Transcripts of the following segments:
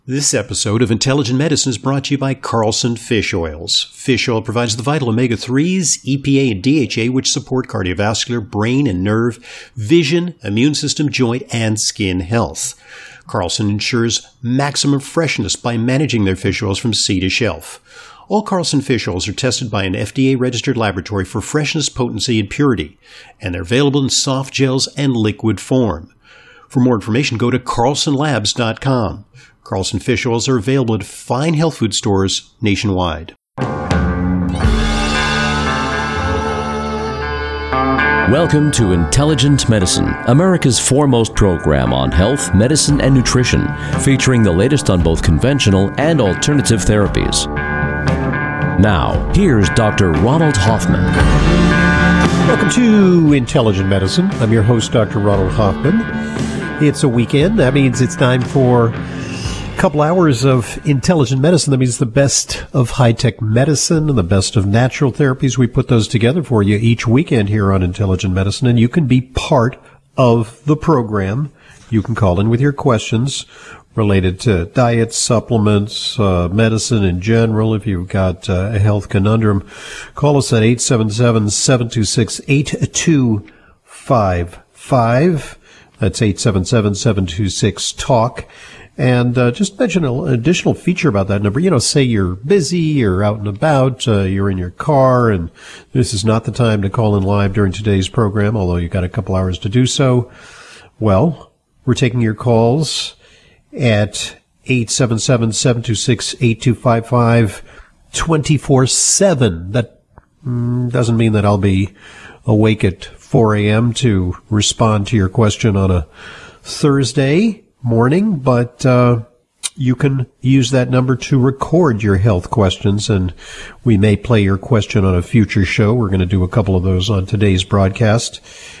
This episode of Intelligent Medicine is brought to you by Carlson Fish Oils. Fish oil provides the vital omega-3s, EPA, and DHA, which support cardiovascular, brain and nerve, vision, immune system, joint, and skin health. Carlson ensures maximum freshness by managing their fish oils from sea to shelf. All Carlson fish oils are tested by an FDA-registered laboratory for freshness, potency, and purity, and they're available in soft gels and liquid form. For more information, go to carlsonlabs.com. Carlson fish oils are available at fine health food stores nationwide. Welcome to Intelligent Medicine, America's foremost program on health, medicine, and nutrition, featuring the latest on both conventional and alternative therapies. Now, here's Dr. Ronald Hoffman. Welcome to Intelligent Medicine. I'm your host, Dr. Ronald Hoffman. It's a weekend. That means it's time for couple hours of intelligent medicine. That means the best of high-tech medicine and the best of natural therapies. We put those together for you each weekend here on Intelligent Medicine, and you can be part of the program. You can call in with your questions related to diet, supplements, medicine in general. If you've got a health conundrum, call us at 877-726-8255. That's 877-726-TALK. And just mention an additional feature about that number. You know, say you're busy, you're out and about, you're in your car, and this is not the time to call in live during today's program, although you've got a couple hours to do so. Well, we're taking your calls at 877-726-8255 24/7. That doesn't mean that I'll be awake at 4 a.m. to respond to your question on a Thursday morning, but you can use that number to record your health questions, and we may play your question on a future show. We're going to do a couple of those on today's broadcast.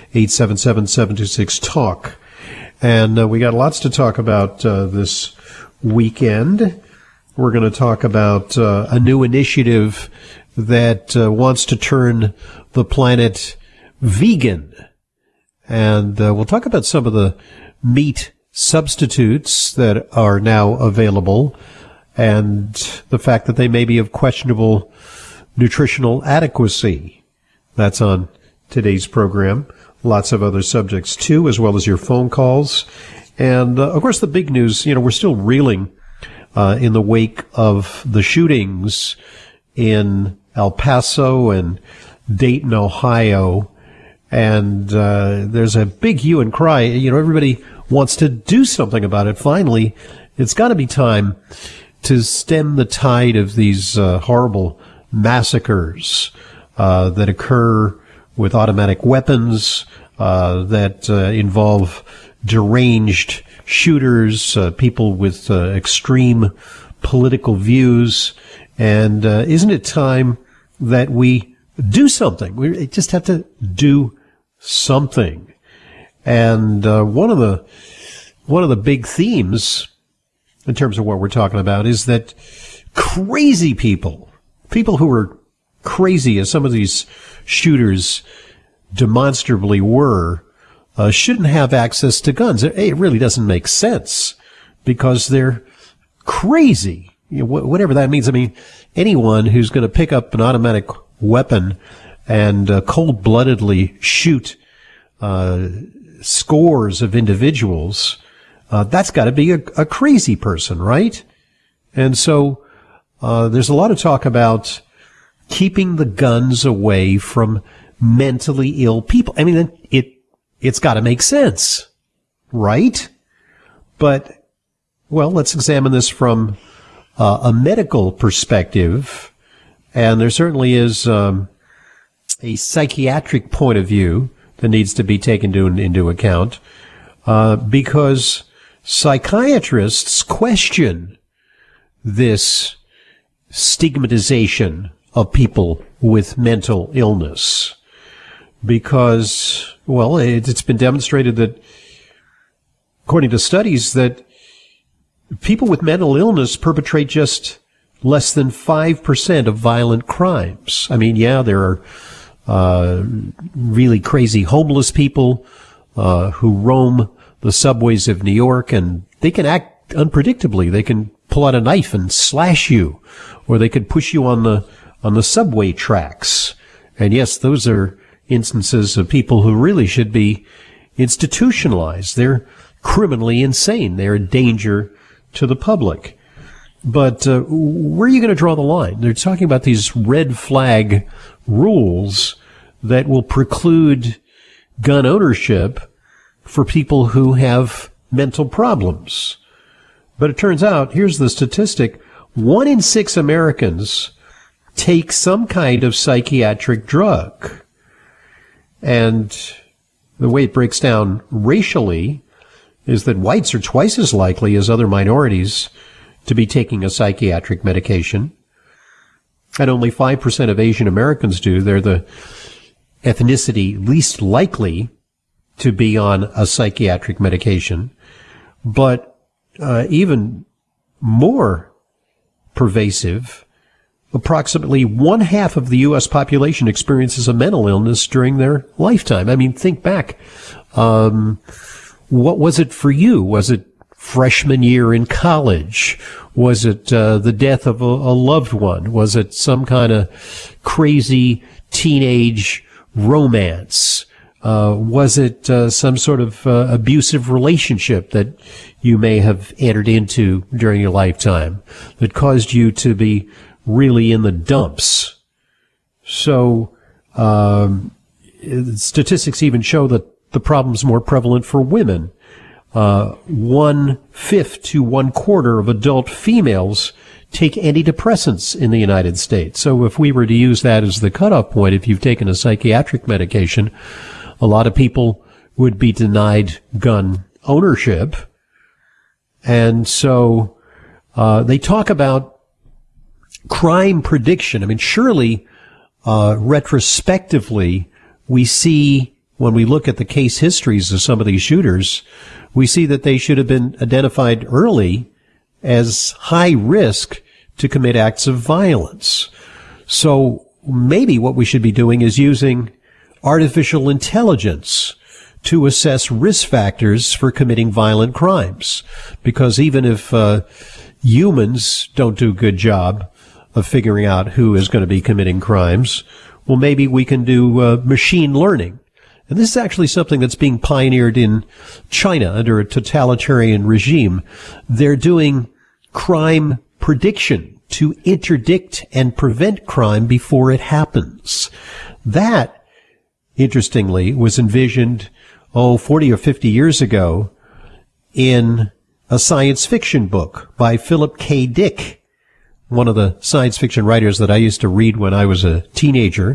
877-726-TALK. And we got lots to talk about this weekend. We're going to talk about a new initiative that wants to turn the planet vegan. And we'll talk about some of the meat substitutes that are now available and the fact that they may be of questionable nutritional adequacy. That's on today's program. Lots of other subjects too, as well as your phone calls. And of course the big news, you know, we're still reeling in the wake of the shootings in El Paso and Dayton, Ohio. And there's a big hue and cry. You know, everybody wants to do something about it. Finally, it's got to be time to stem the tide of these horrible massacres that occur with automatic weapons, that involve deranged shooters, people with extreme political views. And isn't it time that we do something? We just have to do something. And one of the big themes in terms of what we're talking about is that crazy people who are crazy, as some of these shooters demonstrably were, shouldn't have access to guns. It really doesn't make sense because they're crazy. You know, whatever that means. I mean, anyone who's going to pick up an automatic weapon and cold-bloodedly shoot scores of individuals, that's got to be a crazy person, right? And so there's a lot of talk about keeping the guns away from mentally ill people. I mean, it's got to make sense, right? But, well, let's examine this from a medical perspective, and there certainly is a psychiatric point of view that needs to be taken into account, because psychiatrists question this stigmatization of people with mental illness. Because, well, it's been demonstrated that, according to studies, that people with mental illness perpetrate just less than 5% of violent crimes. I mean, yeah, there are really crazy homeless people who roam the subways of New York, and they can act unpredictably. They can pull out a knife and slash you, or they could push you on the subway tracks. And yes, those are instances of people who really should be institutionalized. They're criminally insane. They're a danger to the public. But where are you going to draw the line? They're talking about these red flag rules that will preclude gun ownership for people who have mental problems. But it turns out, here's the statistic, 1 in 6 Americans take some kind of psychiatric drug. And the way it breaks down racially is that whites are twice as likely as other minorities to be taking a psychiatric medication. And only 5% of Asian Americans do. They're the ethnicity least likely to be on a psychiatric medication. But even more pervasive, approximately 1/2 of the U.S. population experiences a mental illness during their lifetime. I mean, think back. What was it for you? Was it freshman year in college? Was it the death of a loved one? Was it some kind of crazy teenage romance? Was it some sort of abusive relationship that you may have entered into during your lifetime that caused you to be really in the dumps? So statistics even show that the problem's more prevalent for women. 1/5 to 1/4 of adult females take antidepressants in the United States. So if we were to use that as the cutoff point, if you've taken a psychiatric medication, a lot of people would be denied gun ownership. And so they talk about crime prediction. I mean, surely retrospectively, we see, when we look at the case histories of some of these shooters, we see that they should have been identified early as high risk to commit acts of violence. So maybe what we should be doing is using artificial intelligence to assess risk factors for committing violent crimes. Because even if humans don't do a good job of figuring out who is going to be committing crimes, well, maybe we can do machine learning. And this is actually something that's being pioneered in China under a totalitarian regime. They're doing crime prediction to interdict and prevent crime before it happens. That, interestingly, was envisioned, 40 or 50 years ago in a science fiction book by Philip K. Dick, one of the science fiction writers that I used to read when I was a teenager.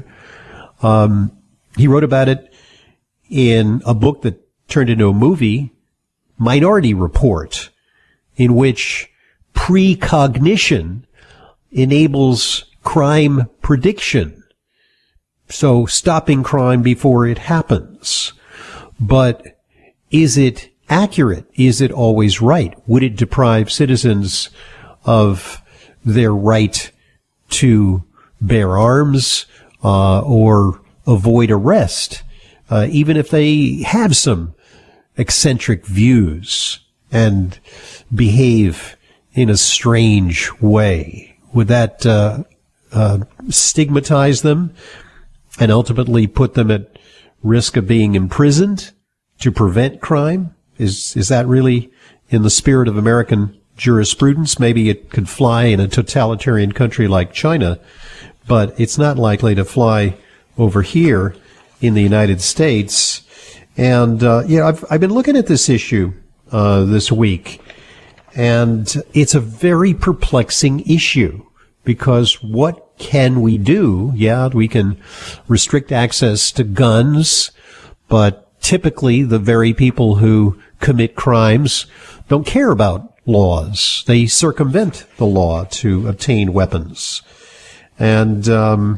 He wrote about it in a book that turned into a movie, Minority Report, in which precognition enables crime prediction. So stopping crime before it happens. But is it accurate? Is it always right? Would it deprive citizens of their right to bear arms or avoid arrest, even if they have some eccentric views and behave in a strange way? Would that stigmatize them and ultimately put them at risk of being imprisoned to prevent crime? Is that really in the spirit of American jurisprudence? Maybe it could fly in a totalitarian country like China, but it's not likely to fly over here in the United States. And I've been looking at this issue this week, and it's a very perplexing issue, because what can we do? Yeah, we can restrict access to guns, but typically the very people who commit crimes don't care about laws. They circumvent the law to obtain weapons. And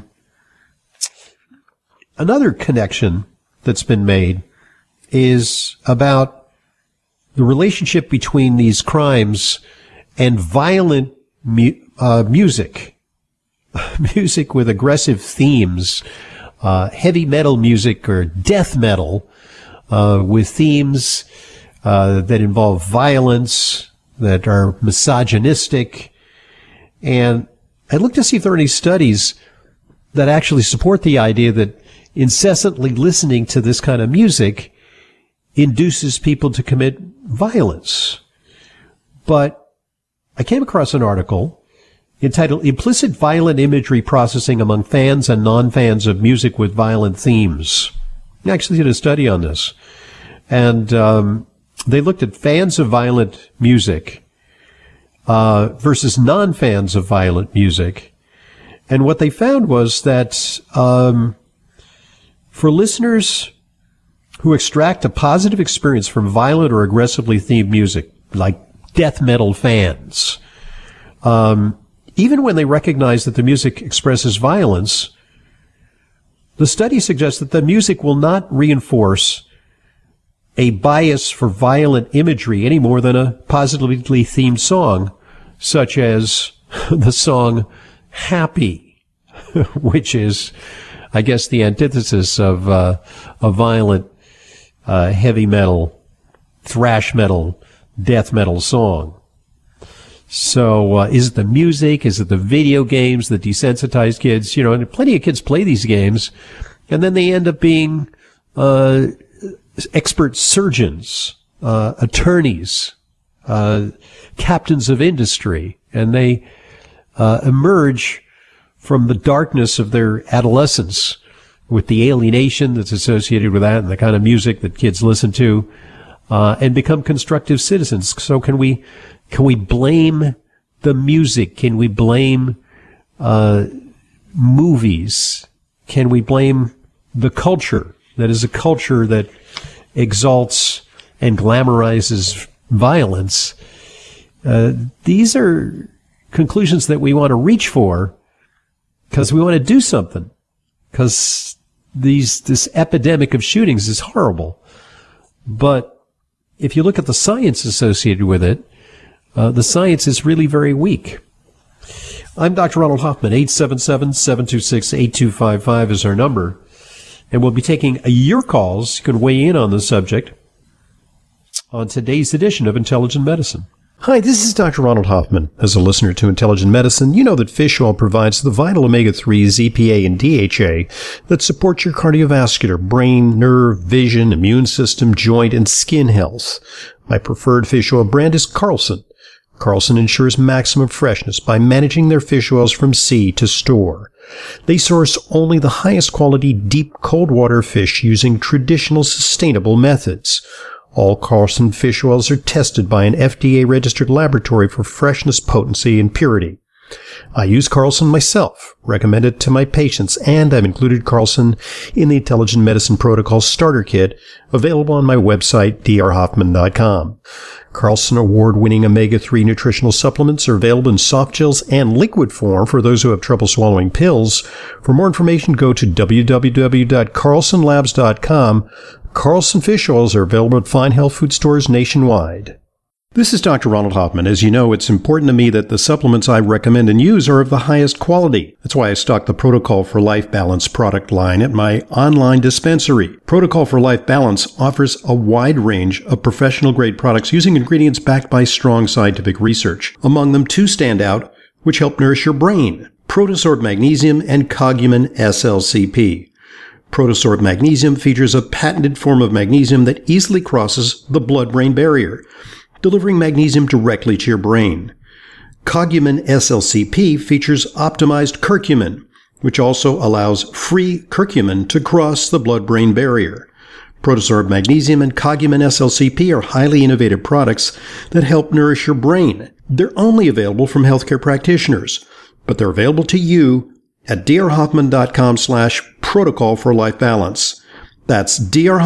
another connection that's been made is about the relationship between these crimes and violent music. Music with aggressive themes, heavy metal music or death metal with themes that involve violence, that are misogynistic. And I looked to see if there are any studies that actually support the idea that incessantly listening to this kind of music induces people to commit violence. But I came across an article entitled Implicit Violent Imagery Processing Among Fans and Non-Fans of Music with Violent Themes. I actually did a study on this. And they looked at fans of violent music versus non-fans of violent music. And what they found was that for listeners who extract a positive experience from violent or aggressively themed music, like death metal fans, even when they recognize that the music expresses violence, the study suggests that the music will not reinforce a bias for violent imagery any more than a positively themed song, such as the song Happy, which is, I guess, the antithesis of a violent heavy metal, thrash metal, death metal song. So is it the music? Is it the video games that desensitize kids? You know, and plenty of kids play these games, and then they end up being expert surgeons, attorneys, captains of industry, and they emerge from the darkness of their adolescence with the alienation that's associated with that and the kind of music that kids listen to, and become constructive citizens. So can we blame the music? Can we blame movies? Can we blame the culture that is a culture that exalts and glamorizes violence? These are conclusions that we want to reach for because we want to do something, because this epidemic of shootings is horrible. But if you look at the science associated with it, the science is really very weak. I'm Dr. Ronald Hoffman. 877-726-8255 is our number. And we'll be taking your calls. You can weigh in on the subject on today's edition of Intelligent Medicine. Hi, this is Dr. Ronald Hoffman. As a listener to Intelligent Medicine, you know that fish oil provides the vital omega-3s, EPA, and DHA that support your cardiovascular, brain, nerve, vision, immune system, joint, and skin health. My preferred fish oil brand is Carlson. Carlson ensures maximum freshness by managing their fish oils from sea to store. They source only the highest quality deep cold water fish using traditional sustainable methods. All Carlson fish oils are tested by an FDA-registered laboratory for freshness, potency, and purity. I use Carlson myself, recommend it to my patients, and I've included Carlson in the Intelligent Medicine Protocol Starter Kit, available on my website, drhoffman.com. Carlson award-winning omega-3 nutritional supplements are available in soft gels and liquid form for those who have trouble swallowing pills. For more information, go to www.carlsonlabs.com. Carlson fish oils are available at fine health food stores nationwide. This is Dr. Ronald Hoffman. As you know, it's important to me that the supplements I recommend and use are of the highest quality. That's why I stock the Protocol for Life Balance product line at my online dispensary. Protocol for Life Balance offers a wide range of professional-grade products using ingredients backed by strong scientific research. Among them, two stand out, which help nourish your brain: Protosorb Magnesium and Cogumine SLCP. Protosorb Magnesium features a patented form of magnesium that easily crosses the blood-brain barrier, delivering magnesium directly to your brain. Cogumine SLCP features optimized curcumin, which also allows free curcumin to cross the blood-brain barrier. Protosorb Magnesium and Cogumine SLCP are highly innovative products that help nourish your brain. They're only available from healthcare practitioners, but they're available to you at drhoffman.com/protocol for life balance. That's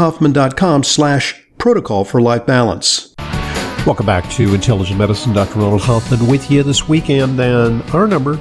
drhoffman.com/protocol for life balance. Welcome back to Intelligent Medicine. Dr. Ronald Hoffman with you this weekend, and our number,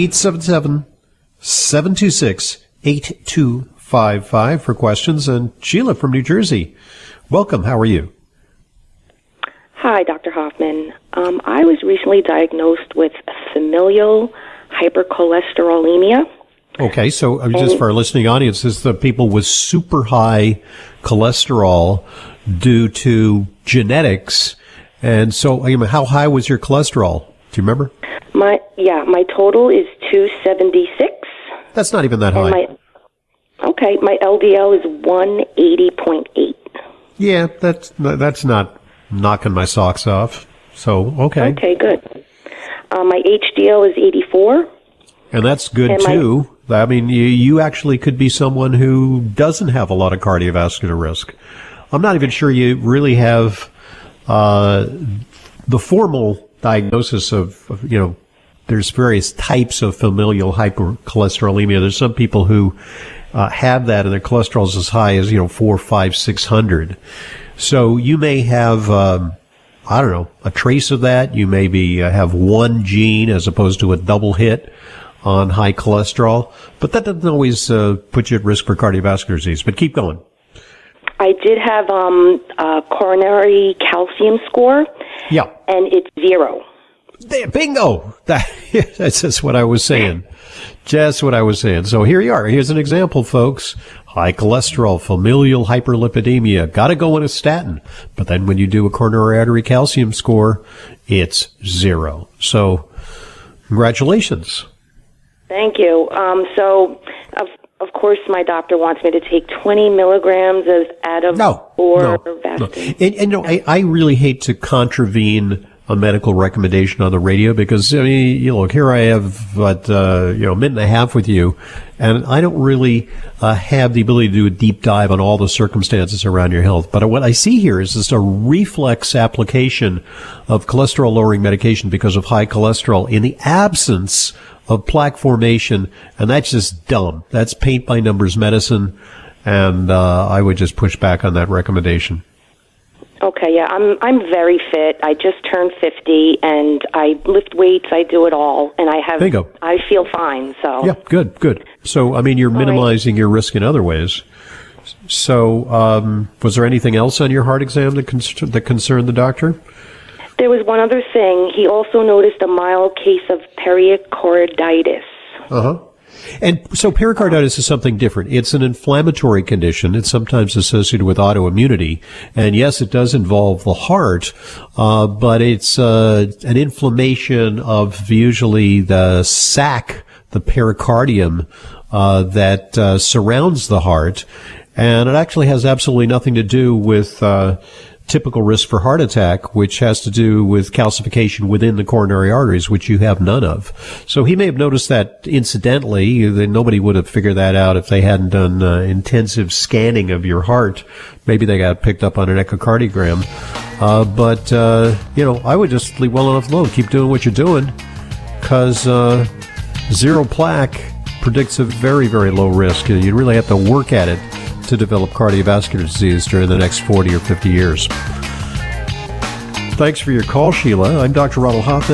877-726-8255 for questions. And Sheila from New Jersey, welcome. How are you? Hi, Dr. Hoffman. I was recently diagnosed with familial hypercholesterolemia. Okay, so just for our listening audience, this is the people with super high cholesterol due to genetics, And so, how high was your cholesterol? Do you remember? My total is 276. That's not even that high. My LDL is 180.8. Yeah, that's not knocking my socks off. So, okay. Okay, good. My HDL is 84. And that's good, too. I mean, you actually could be someone who doesn't have a lot of cardiovascular risk. I'm not even sure you really have the formal diagnosis of, there's various types of familial hypercholesterolemia. There's some people who have that, and their cholesterol is as high as 400, 500, 600. So you may have, a trace of that. You maybe have one gene as opposed to a double hit on high cholesterol, but that doesn't always put you at risk for cardiovascular disease. But keep going. I did have a coronary calcium score. Yeah, and it's 0. Bingo! That's just what I was saying. Just what I was saying. So here you are. Here's an example, folks. High cholesterol, familial hyperlipidemia. Got to go on a statin. But then when you do a coronary artery calcium score, it's 0. So congratulations. Thank you. Of course, my doctor wants me to take 20 milligrams of Atorvastatin. No. And I really hate to contravene a medical recommendation on the radio because, look, here I have, a minute and a half with you, and I don't really have the ability to do a deep dive on all the circumstances around your health. But what I see here is just a reflex application of cholesterol-lowering medication because of high cholesterol in the absence of plaque formation, and that's just dumb. That's paint-by-numbers medicine, and I would just push back on that recommendation. Okay, yeah, I'm very fit. I just turned 50, and I lift weights. I do it all, and there you go. I feel fine. So yeah, good. So you're minimizing your risk in other ways. So was there anything else on your heart exam that concerned the doctor? There was one other thing. He also noticed a mild case of pericarditis. And so pericarditis is something different. It's an inflammatory condition. It's sometimes associated with autoimmunity. And yes, it does involve the heart, but it's an inflammation of usually the sac, the pericardium, that surrounds the heart. And it actually has absolutely nothing to do with typical risk for heart attack, which has to do with calcification within the coronary arteries, which you have none of. So he may have noticed that incidentally. Nobody would have figured that out if they hadn't done intensive scanning of your heart. Maybe they got picked up on an echocardiogram. But I would just leave well enough alone. Keep doing what you're doing, because 0 plaque predicts a very, very low risk. You really have to work at it to develop cardiovascular disease during the next 40 or 50 years. Thanks for your call, Sheila. I'm Dr. Ronald Hoffman,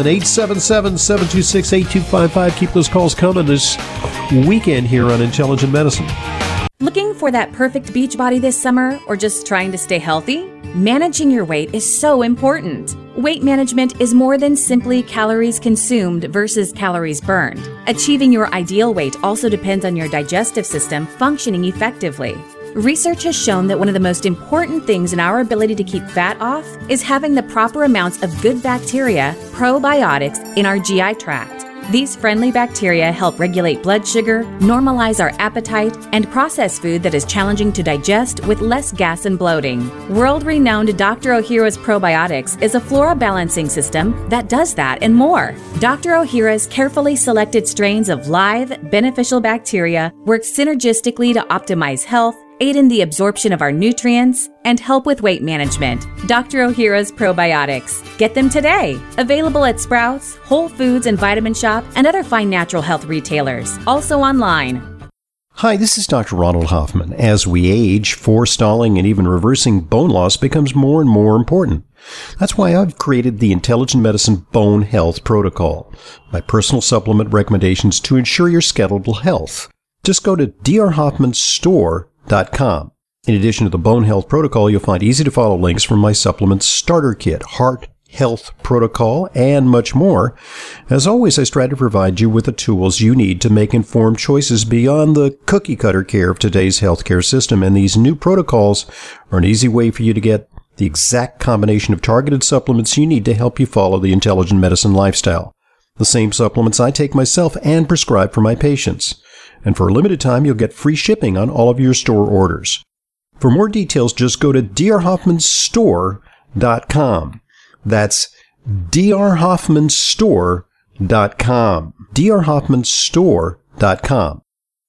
877-726-8255. Keep those calls coming this weekend here on Intelligent Medicine. Looking for that perfect beach body this summer, or just trying to stay healthy? Managing your weight is so important. Weight management is more than simply calories consumed versus calories burned. Achieving your ideal weight also depends on your digestive system functioning effectively. Research has shown that one of the most important things in our ability to keep fat off is having the proper amounts of good bacteria, probiotics, in our GI tract. These friendly bacteria help regulate blood sugar, normalize our appetite, and process food that is challenging to digest with less gas and bloating. World-renowned Dr. Ohhira's Probiotics is a flora balancing system that does that and more. Dr. Ohhira's carefully selected strains of live, beneficial bacteria work synergistically to optimize health, aid in the absorption of our nutrients, and help with weight management. Dr. Ohhira's Probiotics. Get them today. Available at Sprouts, Whole Foods and Vitamin Shop, and other fine natural health retailers. Also online. Hi, this is Dr. Ronald Hoffman. As we age, forestalling and even reversing bone loss becomes more and more important. That's why I've created the Intelligent Medicine Bone Health Protocol, my personal supplement recommendations to ensure your skeletal health. Just go to drhoffmanstore.com. In addition to the Bone Health Protocol, you'll find easy-to-follow links from my supplement starter kit, Heart Health Protocol, and much more. As always, I strive to provide you with the tools you need to make informed choices beyond the cookie-cutter care of today's healthcare system, and these new protocols are an easy way for you to get the exact combination of targeted supplements you need to help you follow the intelligent medicine lifestyle. The same supplements I take myself and prescribe for my patients. And for a limited time, you'll get free shipping on all of your store orders. For more details, just go to drhoffmanstore.com. That's drhoffmanstore.com. drhoffmanstore.com.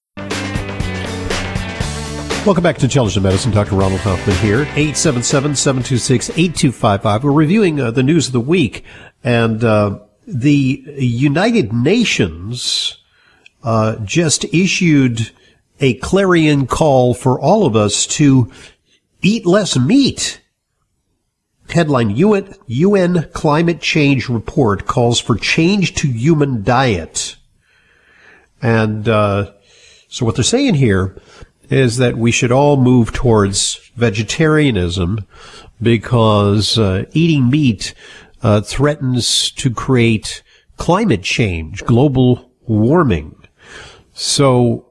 Welcome back to Intelligent Medicine. Dr. Ronald Hoffman here. 877-726-8255. We're reviewing the news of the week. And the United Nations just issued a clarion call for all of us to eat less meat. Headline, UN Climate Change Report calls for change to human diet. And so what they're saying here is that we should all move towards vegetarianism because eating meat threatens to create climate change, global warming. So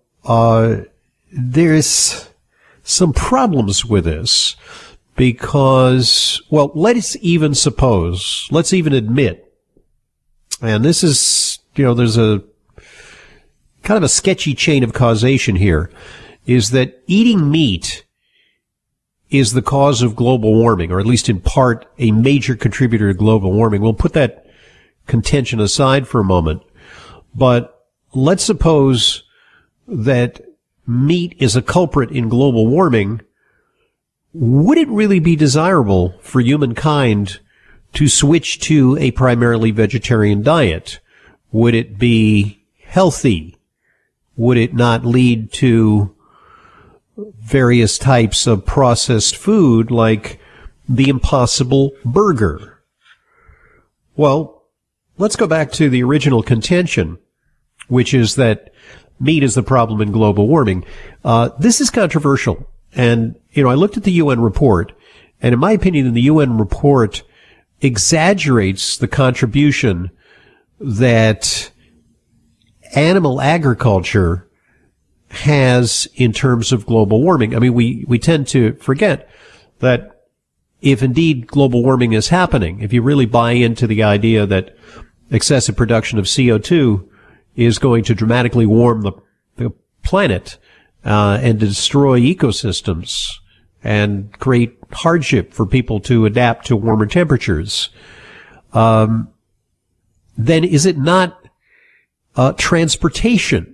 there's some problems with this because, well, let's even admit, and this is, there's a kind of a sketchy chain of causation here, is that eating meat is the cause of global warming, or at least in part a major contributor to global warming. We'll put that contention aside for a moment, but let's suppose that meat is a culprit in global warming. Would it really be desirable for humankind to switch to a primarily vegetarian diet? Would it be healthy? Would it not lead to various types of processed food like the Impossible Burger? Well, let's go back to the original contention, which is that meat is the problem in global warming. This is controversial. And, I looked at the UN report, and in my opinion, the UN report exaggerates the contribution that animal agriculture has in terms of global warming. I mean, we tend to forget that if indeed global warming is happening, if you really buy into the idea that excessive production of CO2 is going to dramatically warm the planet and destroy ecosystems and create hardship for people to adapt to warmer temperatures, then is it not transportation,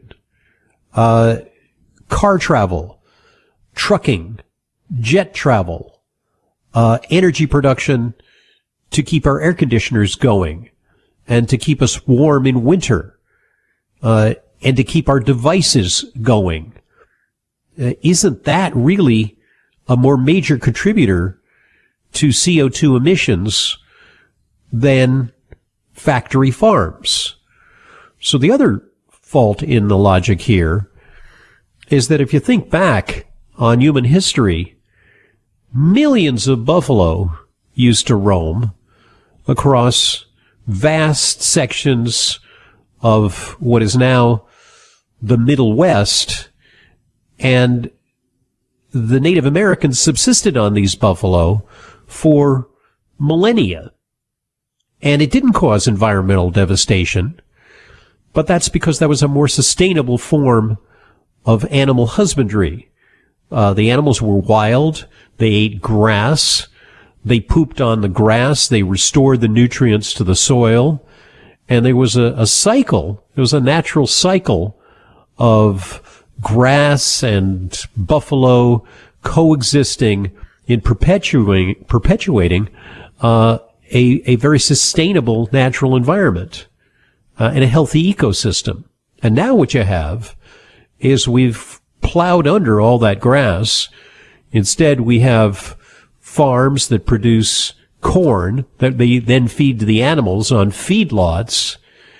car travel, trucking, jet travel, energy production to keep our air conditioners going and to keep us warm in winter, and to keep our devices going? Isn't that really a more major contributor to CO2 emissions than factory farms? So the other fault in the logic here is that if you think back on human history, millions of buffalo used to roam across vast sections of what is now the Middle West, and the Native Americans subsisted on these buffalo for millennia. And it didn't cause environmental devastation, but that's because that was a more sustainable form of animal husbandry. The animals were wild, they ate grass, they pooped on the grass, they restored the nutrients to the soil, and there was a cycle, there was a natural cycle of grass and buffalo coexisting in perpetuating a very sustainable natural environment and a healthy ecosystem. And now what you have is we've plowed under all that grass. Instead, we have farms that produce corn that they then feed to the animals on feedlots.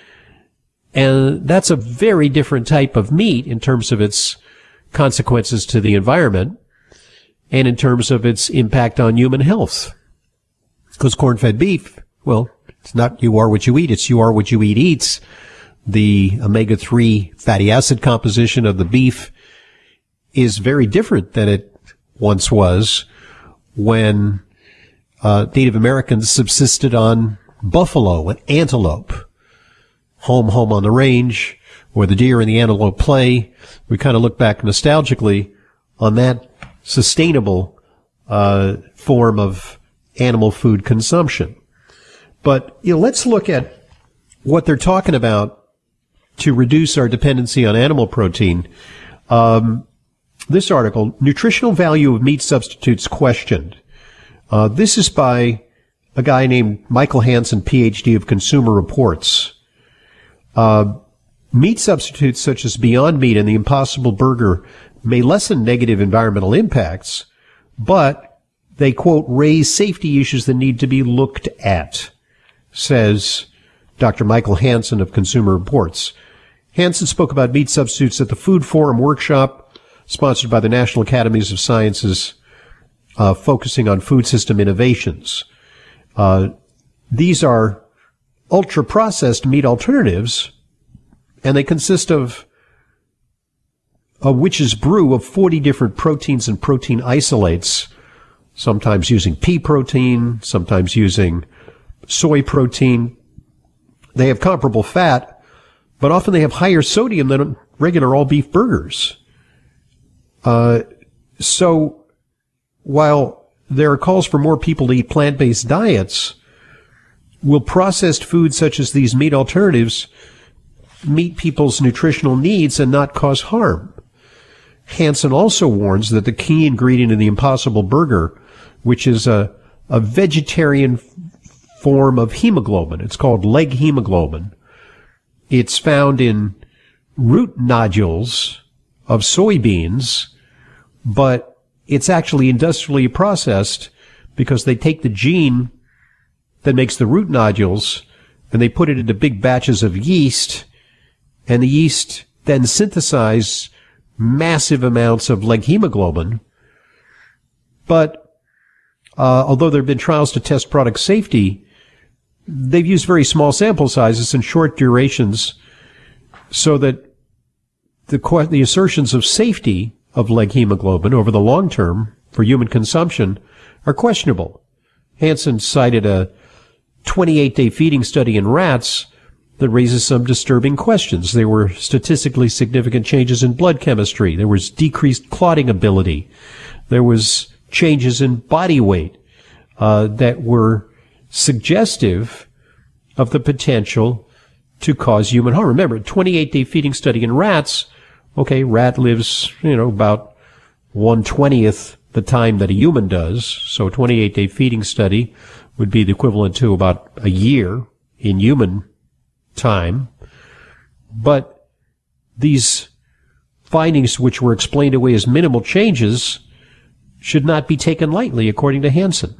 And that's a very different type of meat in terms of its consequences to the environment and in terms of its impact on human health. Because corn-fed beef, well, it's not you are what you eat, it's you are what you eat eats. The omega-3 fatty acid composition of the beef is very different than it once was when Native Americans subsisted on buffalo and antelope. Home on the range, where the deer and the antelope play. We kind of look back nostalgically on that sustainable form of animal food consumption. But let's look at what they're talking about to reduce our dependency on animal protein. This article, Nutritional Value of Meat Substitutes Questioned. This is by a guy named Michael Hansen, PhD of Consumer Reports. Meat substitutes such as Beyond Meat and the Impossible Burger may lessen negative environmental impacts, but they, quote, raise safety issues that need to be looked at, says Dr. Michael Hansen of Consumer Reports. Hansen spoke about meat substitutes at the Food Forum workshop sponsored by the National Academies of Sciences, focusing on food system innovations. These are ultra-processed meat alternatives, and they consist of a witch's brew of 40 different proteins and protein isolates, sometimes using pea protein, sometimes using soy protein. They have comparable fat, but often they have higher sodium than regular all-beef burgers. So while there are calls for more people to eat plant-based diets, will processed foods such as these meat alternatives meet people's nutritional needs and not cause harm? Hansen also warns that the key ingredient in the Impossible Burger, which is a vegetarian form of hemoglobin, it's called leg hemoglobin. It's found in root nodules of soybeans, but it's actually industrially processed because they take the gene that makes the root nodules and they put it into big batches of yeast, and the yeast then synthesize massive amounts of leg hemoglobin. But although there have been trials to test product safety, they've used very small sample sizes and short durations so that the assertions of safety of leg hemoglobin over the long term for human consumption are questionable. Hansen cited a 28-day feeding study in rats that raises some disturbing questions. There were statistically significant changes in blood chemistry. There was decreased clotting ability. There was changes in body weight that were suggestive of the potential to cause human harm. Remember, 28-day feeding study in rats, okay, rat lives, about 1/20th the time that a human does. So a 28-day feeding study would be the equivalent to about a year in human time. But these findings, which were explained away as minimal changes, should not be taken lightly, according to Hansen.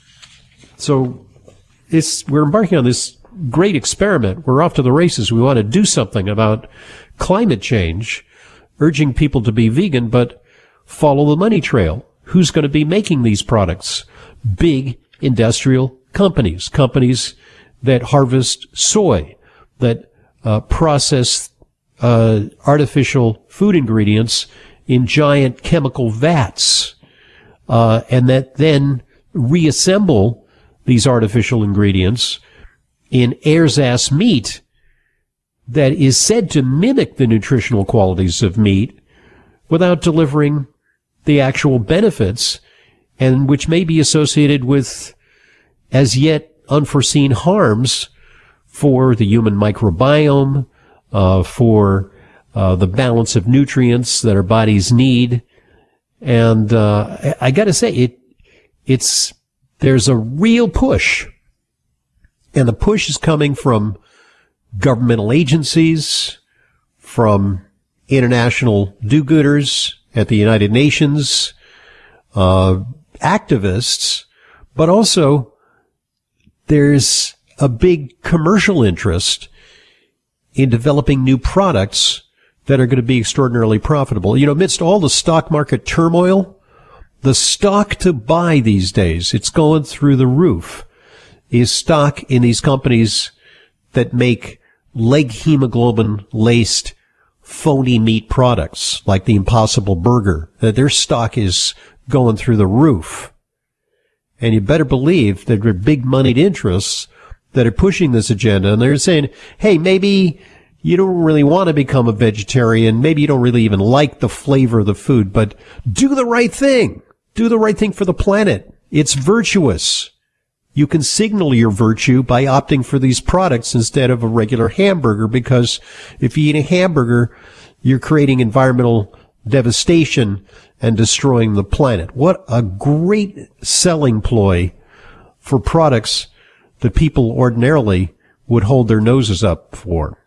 So we're embarking on this great experiment. We're off to the races. We want to do something about climate change, urging people to be vegan, but follow the money trail. Who's going to be making these products? Big industrial companies that harvest soy, that process artificial food ingredients in giant chemical vats, and that then reassemble these artificial ingredients in ersatz meat that is said to mimic the nutritional qualities of meat without delivering the actual benefits, and which may be associated with as yet unforeseen harms for the human microbiome, for the balance of nutrients that our bodies need. And I got to say, there's a real push, and the push is coming from governmental agencies, from international do-gooders at the United Nations, activists, but also there's a big commercial interest in developing new products that are going to be extraordinarily profitable. Amidst all the stock market turmoil, the stock to buy these days, it's going through the roof, is stock in these companies that make leg hemoglobin laced phony meat products like the Impossible Burger. Their stock is going through the roof. And you better believe that there are big moneyed interests that are pushing this agenda. And they're saying, hey, maybe you don't really want to become a vegetarian. Maybe you don't really even like the flavor of the food, but do the right thing. Do the right thing for the planet. It's virtuous. You can signal your virtue by opting for these products instead of a regular hamburger, because if you eat a hamburger, you're creating environmental devastation and destroying the planet. What a great selling ploy for products that people ordinarily would hold their noses up for.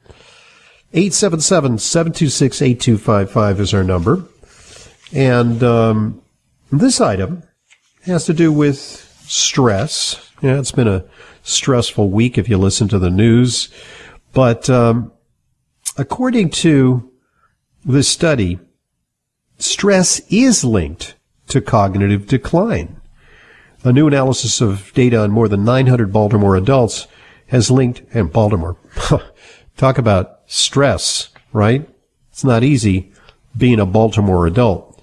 877-726-8255 is our number. And this item has to do with stress. Yeah, it's been a stressful week if you listen to the news. But according to this study, stress is linked to cognitive decline. A new analysis of data on more than 900 Baltimore adults has linked, and Baltimore, talk about stress, right? It's not easy being a Baltimore adult.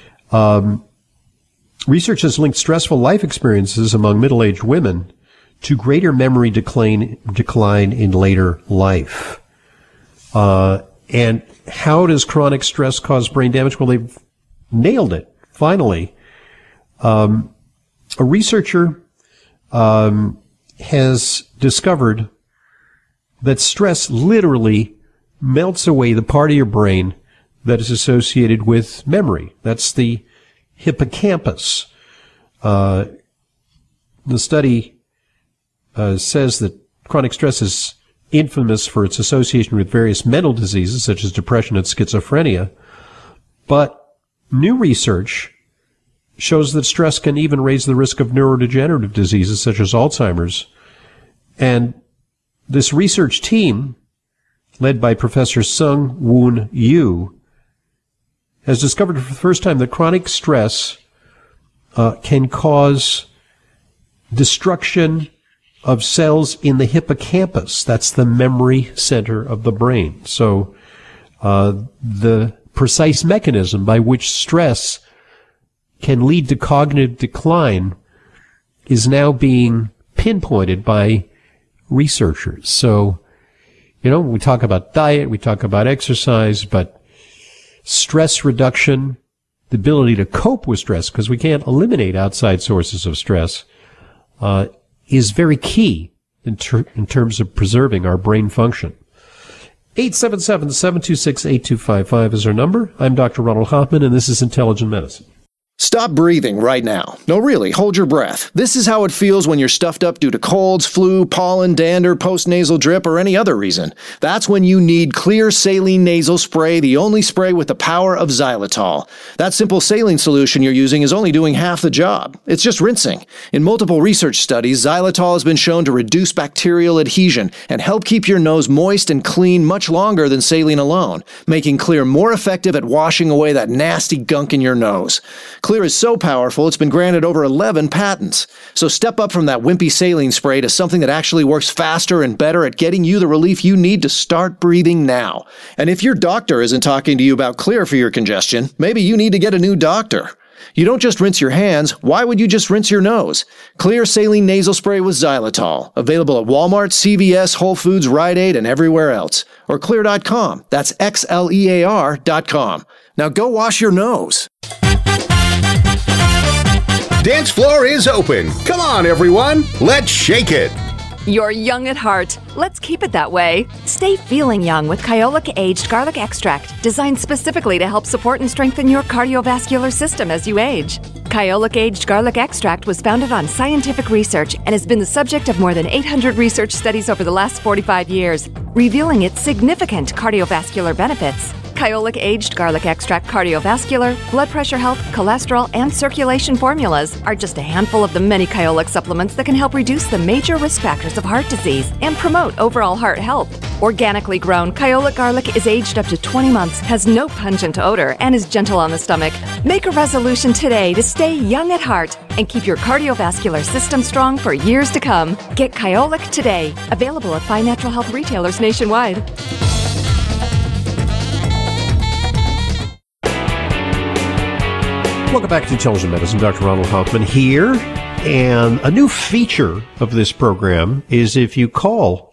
Research has linked stressful life experiences among middle-aged women to greater memory decline in later life. And how does chronic stress cause brain damage? Well, they've nailed it, finally. A researcher has discovered that stress literally melts away the part of your brain that is associated with memory. That's the hippocampus. The study says that chronic stress is infamous for its association with various mental diseases such as depression and schizophrenia. But new research shows that stress can even raise the risk of neurodegenerative diseases such as Alzheimer's. And this research team, led by Professor Sung Woon Yu, has discovered for the first time that chronic stress can cause destruction of cells in the hippocampus. That's the memory center of the brain. So the precise mechanism by which stress can lead to cognitive decline is now being pinpointed by researchers. So, we talk about diet, we talk about exercise, but stress reduction, the ability to cope with stress, because we can't eliminate outside sources of stress, is very key in terms of preserving our brain function. 877-726-8255 is our number. I'm Dr. Ronald Hoffman, and this is Intelligent Medicine. Stop breathing right now. No, really, hold your breath. This is how it feels when you're stuffed up due to colds, flu, pollen, dander, postnasal drip, or any other reason. That's when you need Xlear Saline Nasal Spray, the only spray with the power of xylitol. That simple saline solution you're using is only doing half the job. It's just rinsing. In multiple research studies, xylitol has been shown to reduce bacterial adhesion and help keep your nose moist and clean much longer than saline alone, making Xlear more effective at washing away that nasty gunk in your nose. Xlear is so powerful, it's been granted over 11 patents. So step up from that wimpy saline spray to something that actually works faster and better at getting you the relief you need to start breathing now. And if your doctor isn't talking to you about Xlear for your congestion, maybe you need to get a new doctor. You don't just rinse your hands, why would you just rinse your nose? Xlear Saline Nasal Spray with xylitol. Available at Walmart, CVS, Whole Foods, Rite Aid, and everywhere else. Or Xlear.com. That's XLEAR.com. Now go wash your nose. Dance floor is open. Come on, everyone. Let's shake it. You're young at heart. Let's keep it that way. Stay feeling young with Kyolic Aged Garlic Extract, designed specifically to help support and strengthen your cardiovascular system as you age. Kyolic Aged Garlic Extract was founded on scientific research and has been the subject of more than 800 research studies over the last 45 years, revealing its significant cardiovascular benefits. Kyolic Aged Garlic Extract cardiovascular, blood pressure health, cholesterol, and circulation formulas are just a handful of the many Kyolic supplements that can help reduce the major risk factors of heart disease and promote overall heart health. Organically grown, Kyolic garlic is aged up to 20 months, has no pungent odor, and is gentle on the stomach. Make a resolution today to stay young at heart and keep your cardiovascular system strong for years to come. Get Kyolic today. Available at fine natural health retailers nationwide. Welcome back to Intelligent Medicine. Dr. Ronald Hoffman here. And a new feature of this program is if you call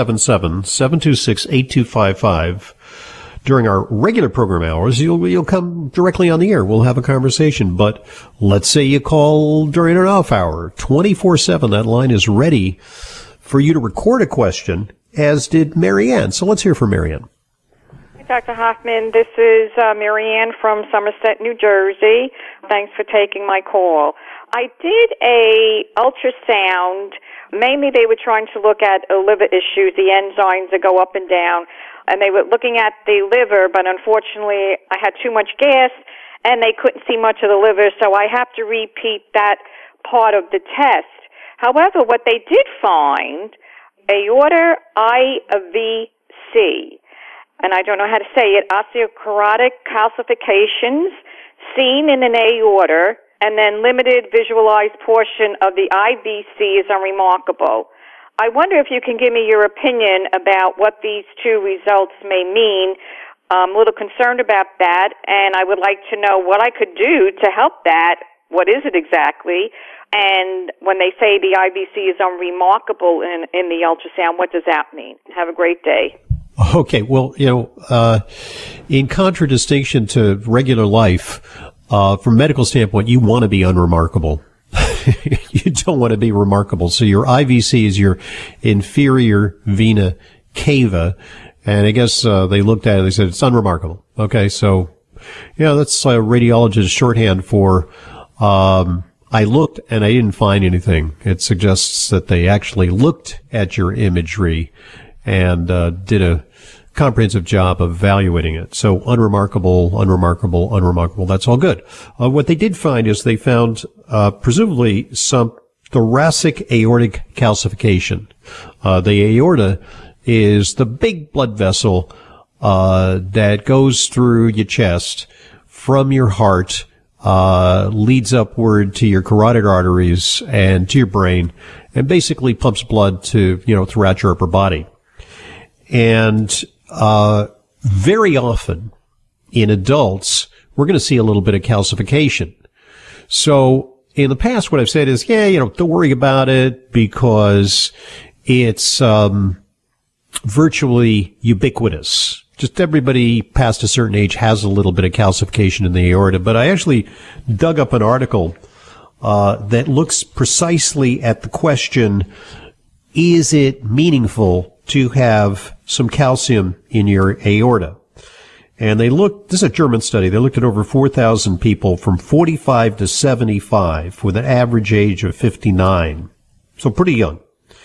877-726-8255 during our regular program hours, you'll come directly on the air. We'll have a conversation. But let's say you call during an off hour, 24/7. That line is ready for you to record a question, as did Marianne. So let's hear from Marianne. Dr. Hoffman, this is Marianne from Somerset, New Jersey. Thanks for taking my call. I did a ultrasound. Mainly they were trying to look at liver issues, the enzymes that go up and down, and they were looking at the liver, but unfortunately I had too much gas and they couldn't see much of the liver, so I have to repeat that part of the test. However, what they did find, aorta IVC, and I don't know how to say it, osteocorotic calcifications seen in an aorta, and then limited visualized portion of the IVC is unremarkable. I wonder if you can give me your opinion about what these two results may mean. I'm a little concerned about that, and I would like to know what I could do to help that. What is it exactly? And when they say the IVC is unremarkable in the ultrasound, what does that mean? Have a great day. Okay, well, in contradistinction to regular life, from a medical standpoint, you want to be unremarkable. You don't want to be remarkable. So your IVC is your inferior vena cava. And I guess they looked at it, they said it's unremarkable. Okay, so, that's a radiologist's shorthand for I looked and I didn't find anything. It suggests that they actually looked at your imagery and did a comprehensive job of evaluating it. So unremarkable. That's all good. What they did find is they found presumably some thoracic aortic calcification. The aorta is the big blood vessel that goes through your chest from your heart, leads upward to your carotid arteries and to your brain, and basically pumps blood to throughout your upper body. And very often in adults, we're going to see a little bit of calcification. So in the past, what I've said is, don't worry about it because it's virtually ubiquitous. Just everybody past a certain age has a little bit of calcification in the aorta. But I actually dug up an article that looks precisely at the question, is it meaningful to have some calcium in your aorta? And this is a German study, they looked at over 4,000 people from 45 to 75 with an average age of 59. So pretty young.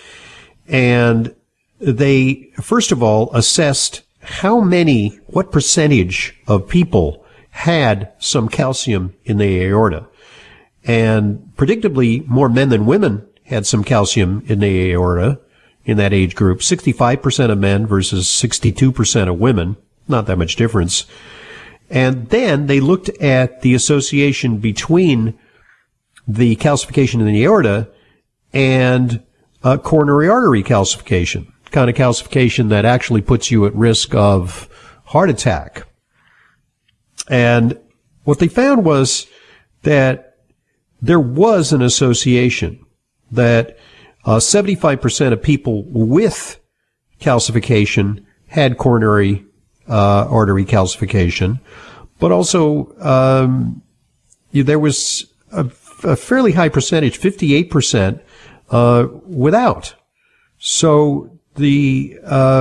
And they, first of all, assessed what percentage of people had some calcium in the aorta. And predictably, more men than women had some calcium in the aorta in that age group. 65% of men versus 62% of women. Not that much difference. And then they looked at the association between the calcification in the aorta and coronary artery calcification, kind of calcification that actually puts you at risk of heart attack. And what they found was that there was an association, that 75% of people with calcification had coronary artery calcification, but also there was a fairly high percentage, 58%, without. So the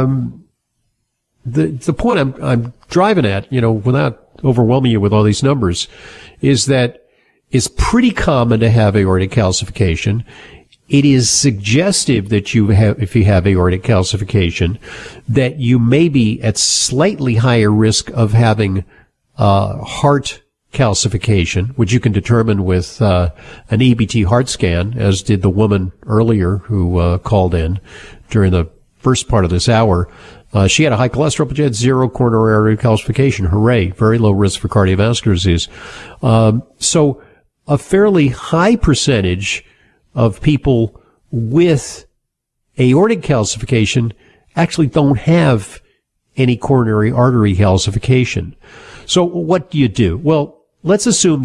point I'm driving at, without overwhelming you with all these numbers, is that it's pretty common to have aortic calcification. It is suggestive that if you have aortic calcification, that you may be at slightly higher risk of having heart calcification, which you can determine with an EBT heart scan, as did the woman earlier who called in during the first part of this hour. She had a high cholesterol, but she had zero coronary artery calcification. Hooray! Very low risk for cardiovascular disease. So a fairly high percentage of people with aortic calcification actually don't have any coronary artery calcification. So what do you do? Well, let's assume that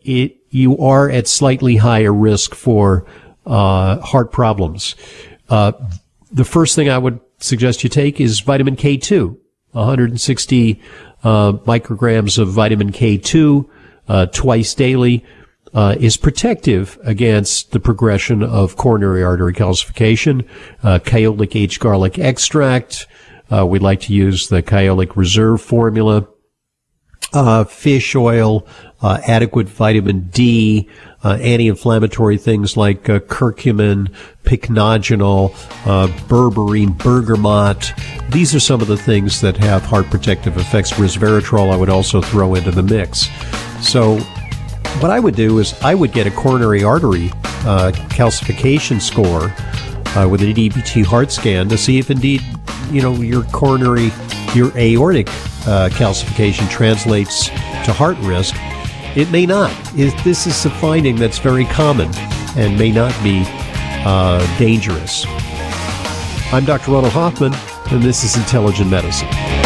you are at slightly higher risk for heart problems. The first thing I would suggest you take is vitamin K2, 160 micrograms of vitamin K2 twice daily is protective against the progression of coronary artery calcification. Kyolic H garlic extract. We'd like to use the Kyolic Reserve formula. Fish oil, adequate vitamin D, anti-inflammatory things like curcumin, pycnogenol, berberine, bergamot. These are some of the things that have heart protective effects. Resveratrol I would also throw into the mix. So what I would do is I would get a coronary artery calcification score with an EDBT heart scan to see if indeed, your aortic calcification translates to heart risk. It may not. This is a finding that's very common and may not be dangerous. I'm Dr. Ronald Hoffman, and this is Intelligent Medicine.